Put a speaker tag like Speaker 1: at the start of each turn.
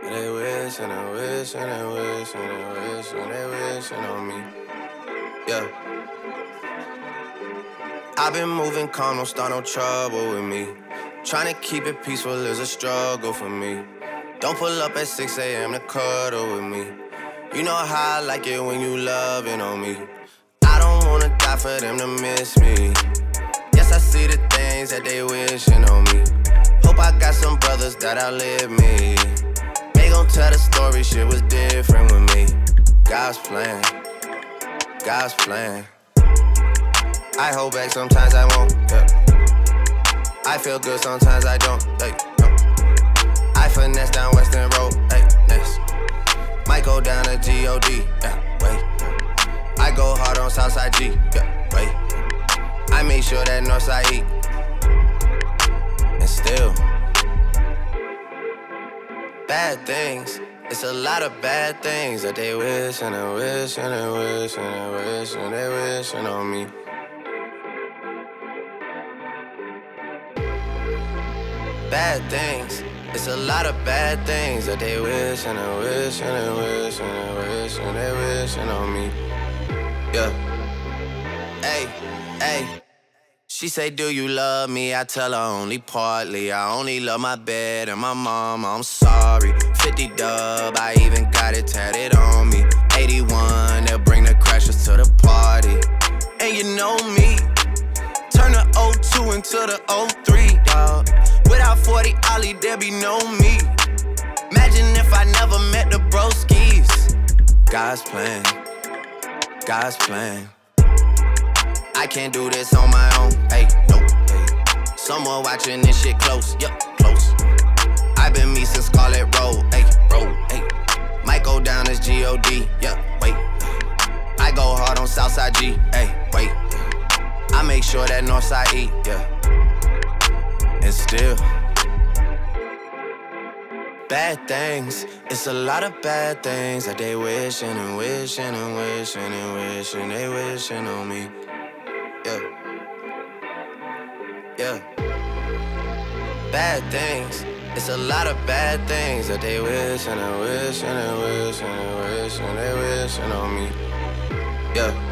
Speaker 1: They wish and they wish and they wish and they wish and they wishing on me. Yeah. I've been moving calm, don't start no trouble with me. Trying to keep it peaceful is a struggle for me. Don't pull up at 6 a.m. to cuddle with me. You know how I like it when you loving on me. I don't wanna die for them to miss me. Yes, I see the things that they wishing on me. Hope I got some brothers that outlive me. They gon' tell the story, shit was different with me. God's plan, God's plan. I hold back, sometimes I won't, yeah. I feel good, sometimes I don't, hey, no. I finesse down Western Road, hey, next. Might go down to G.O.D., yeah, wait. I go hard on Southside G, yeah, wait. I make sure that Northside eat. And still, bad things. It's a lot of bad things that they wish and they wish and they wish and they wish and they wishing on me. Bad things. It's a lot of bad things that they wish and they wish and they wish and they wish and they wishing on me. Yeah. Hey, hey. She say, do you love me? I tell her only partly. I only love my bed and my mama, I'm sorry. 50 dub, I even got it tatted on me. 81, they'll bring the crashers to the party. And you know me, turn the 02 into the 03, dawg. Without 40 Ollie, there be no me. Imagine if I never met the broskies. God's plan, God's plan. I can't do this on my own, hey, no, hey. Someone watching this shit close, yup, close. I been me since Scarlet Road, hey, road, hey. Might go down as G.O.D., yeah, wait. I go hard on Southside G, hey, wait. I make sure that Northside eat, yeah. And still, bad things. It's a lot of bad things that they wishing and wishing and wishing and wishing they wishing on me. Yeah. Yeah. Bad things. It's a lot of bad things that they wish and they wish and they wish and they wish and they wishing on me. Yeah.